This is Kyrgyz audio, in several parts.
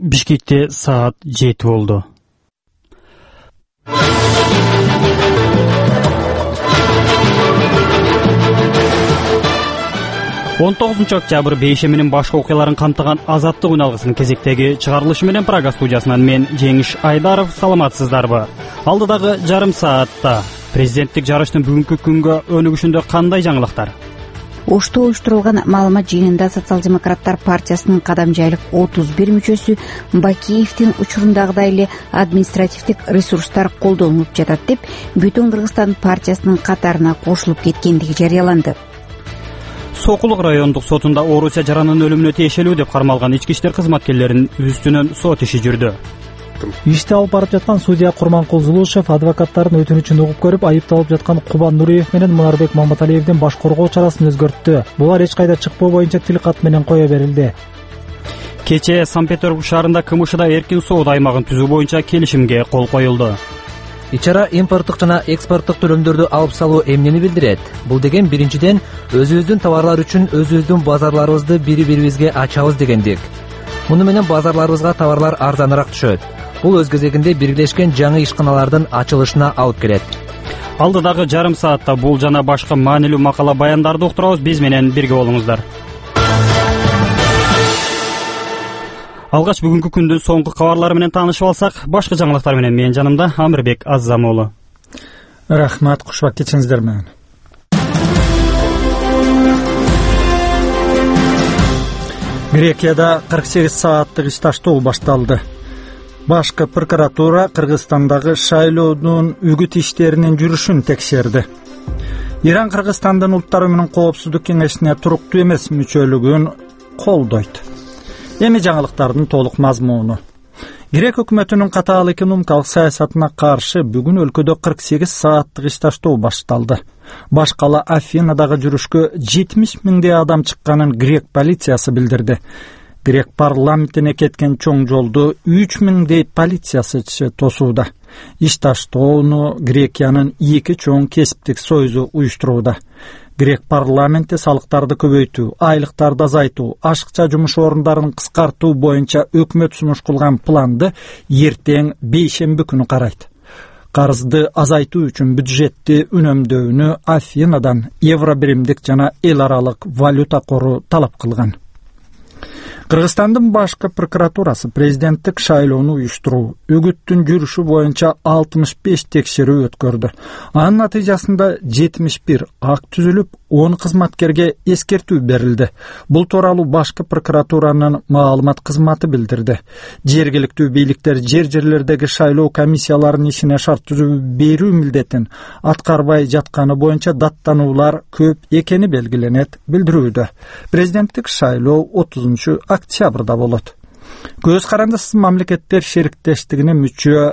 Бишкекте саат 7 болду. Он 9 октябрь бейши менен башка окуяларын камтыган Азаттык үн алгысынын кезектеги чыгарылышы менен Прага студиясынан мен Жеңиш Айдаров. Саламатсыздарбы? Алдыдагы жарым саатта президенттик жарыштын бүгүнкү күнгө өнүгүшүндө кандай жаңылыктар? Ошто уюштурулган маалымат жыйынында Социал-демократтар партиясынын кадамжайлык 31 мүчөсү Бакиевдин учурундагыдай эле административдик ресурстар колдонулуп жатат деп Бүтүн Кыргызстан партиясынын катарына кошулуп кеткендиги жарыяланды. Сокулук райондук сотунда Орусия жаранын өлүмүнө тиешелүү деп кармалган ички иштер кызматкерлеринин үстүнөн сот иши жүрдү. Ишти алып барып жаткан судья Курманкул Зулушев адвокаттардын өтүнүчүн угуп көрүп, айыпталып жаткан Кубан Нуриев менен Мунарбек Маматалиевдин баш коргоо чарасын өзгөрттү. Булар эч кайда чыкпоо боюнча тил кат менен кое берилди. Кечээ Санкт-Петербург шаарында КМШда эркин соода аймагын түзүү боюнча келишимге кол коюлду. Ичара импорттук жана экспорттук төлөмдөрдү алып салуу эмнени билдирет? Бул деген биринчиден өзүбүздүн товарлар үчүн өзүбүздүн базарларыбызды бири-бирибизге ачабыз дегендик. Муну менен базарларыбызга товарлар арзаныраак түшөт. Бул өз кезегинде бирилешкен жаңы ишканалардын ачылышына алып келет. Алдыдагы жарым саатта бул жана башка маанилүү макала баяндарды уктурабыз. Биз менен бирге болуңуздар. Алгач бүгүнкү күндүн соңку кабарлары менен таанышып алсак, башка жаңылыктар менен менин жанымда Амирбек Аззамоолу. Рахмат, кушбак кечиңиздер менен. Грекияда 48 сааттык иш таштоо башталды. Башкы прокуратура Кыргызстандагы шайлоонун үгүт иштеринин жүрүшүн текшерди. Иран Кыргызстандын Улуттар Уюмунун Коопсуздук кеңешине туруктуу эмес мүчөлүгүн колдойт. Эми жаңылыктардын толук мазмуну. Грек өкмөтүнүн катаал экономикалык саясатына каршы бүгүн өлкөдө 48 сааттык иш таштоо башталды. Баш кала Афинадагы жүрүшкө 70 миңдей адам чыкканын грек полициясы билдирди. Грек парламентине кеткен чоң жолду 3 миңдей полициячы тосууда. Иш таштоону Грекиянын 2 чоң кесиптик союзу уюштурууда. Грек парламенти салыктарды көбөйтүү, айлыктарды азайтуу, ашыкча жумуш орундарын кыскартуу боюнча өкмөт сунуш кылган планды эртең бейшемби күнү карайт. Карызды азайтуу үчүн бюджетти үнөмдөөнү Афинадан евро биримдик жана эл аралык валюта кору талап кылган. Кыргызстандын башкы прокуратурасы президенттик шайлоону уюштуруу, үгүттүн жүрүшү боюнча 65 текшерүү өткөрдү. Анын натыйжасында 71 акт түзүлүп, 10 кызматкерге эскертүү берилди. Бул тууралуу башкы прокуратуранын маалымат кызматы билдирди. Жергиликтүү бийликтер жерлердеги шайлоо комиссияларынын ишине шарт түзүп берүү милдетин аткарбай жатканы боюнча даттануулар көп экени белгиленет билдирүүдө. Президенттик шайлоо 30 октябрда болот. Көз карандысыз мамлекеттер шериктештигине мүчө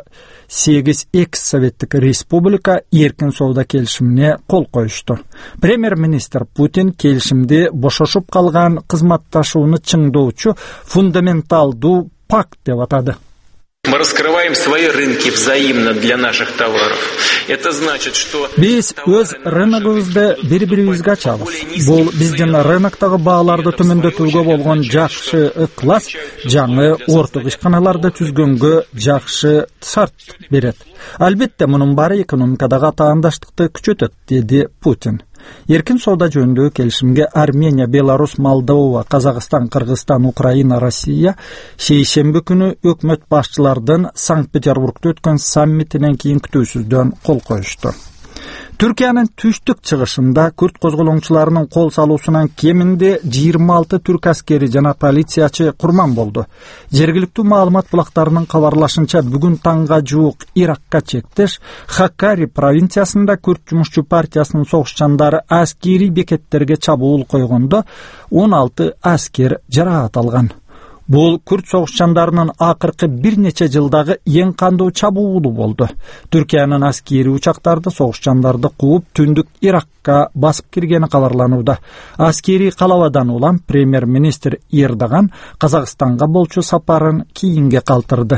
8 экс-советтик республика эркин соода келишимине кол коюшту. Премьер-министр Путин келишимди бошошуп калган кызматташууну чыңдоочу фундаменталдуу пакт деп атады. Мы раскрываем свои рынки взаимно для наших товаров. Это значит, что биз өз рыногубузду бири-бирибизге ачабыз. Бул биздин рыноктогу бааларды төмөндөтүүгө болгон жакшы ыклас, жаңы орток ишканаларды түзгөнгө жакшы шарт берет. Албетте мунун баары экономикадагы атаандаштыкты күчөтөт, деди Путин. Эркин соода жөнүндөгү келишимге Армения, Беларусь, Молдова, Казакстан, Кыргызстан, Украина, Россия шейшемби күнү өкмөт башчылардын Санкт-Петербургда өткөн саммитинен кийин күтүүсүздөн кол коюшту. Түркиянын түштүк чыгышында күрд козголоңчуларынын кол салуусунан кеминде 26 түрк аскери жана полициячы курман болду. Жергиликтүү маалымат булактарынын кабарлашынча бүгүн таңга жуук Иракка чектеш Хаккари провинциясында күрд жумушчу партиясынын согушчандары аскери бекеттерге чабуул койгондо 16 аскер жараат алган. Бул күрд согушчандарынын акыркы бир нече жылдагы эң кандуу чабуулу болду. Түркиянын аскери учактарды согушчандарды кууп түндүк Иракка басып киргени кабарланууда. Аскери калабадан улам премьер-министр Эрдоган Казакстанга болчу сапарын кийинге калтырды.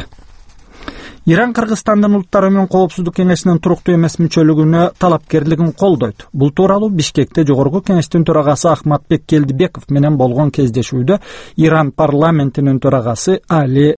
Иран Кыргызстандын Улуттар Уюмунун Коопсуздук кеңешинин туруктуу эмес мүчөлүгүнө талапкерлигин колдойт. Бул тууралуу Бишкекте жогорку кеңештин төрагасы Ахматбек Келдибеков менен болгон кездешүүдө Иран парламентинин төрагасы Али